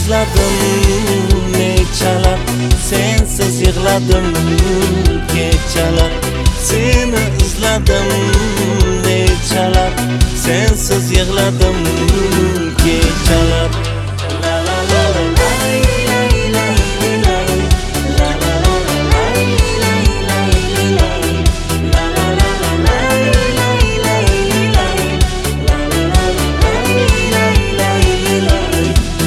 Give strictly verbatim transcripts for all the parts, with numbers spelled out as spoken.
izladim nechalab, sensiz yig'ladim kechalab. Seni izladim nechalab, sensiz yig'ladim kechalab. La la la la lay lay lay lay, la la la la lay lay lay lay, la la la la lay lay lay lay, la la la la lay lay lay lay.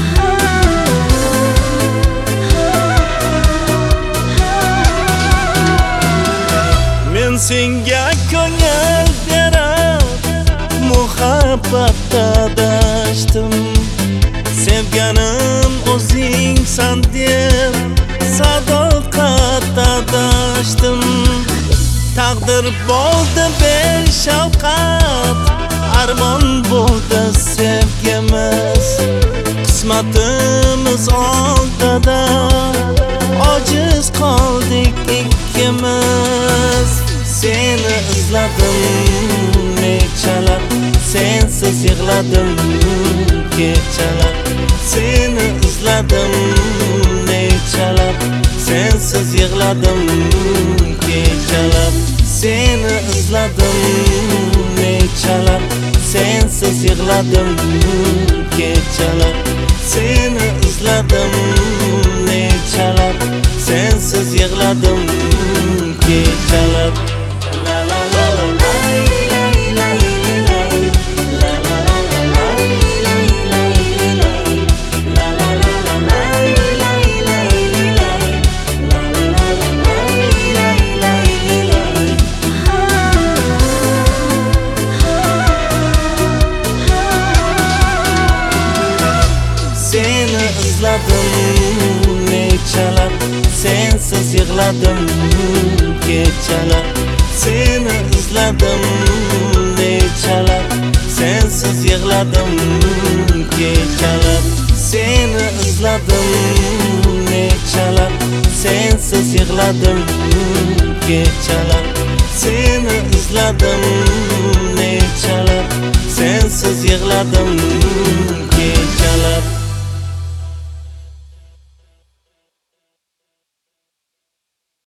Men senga ko'ngil berib muhabbatda adashdim. Sevganim o'zingsan deb sadoqatda adashdim. Taqdir bo'ldi beshafqat, armon bo'ldi sevgimiz. Qismatimiz oldida ojiz qoldik ikkimiz. Seni izladim nechalab, sensiz yig'ladim kechalab. Seni izladim nechalab, sensiz yig'ladim kechalab. Seni izladim nechalab, sensiz yig'ladim kechalab. Seni izladim nechalab, sensiz yig'ladim kechalab. La la la la lay lay lay lay, la la la la lay lay lay lay, la la la la lay lay lay lay, la la la la lay lay lay lay. Seni izladim nechalab, sensiz yig'ladim kechalab. Seni izladim nechalab, sensiz yig'ladim kechalab. Seni izladim nechalab, sensiz yig'ladim kechalab. Seni izladim nechalab, sensiz yig'ladim kechalab.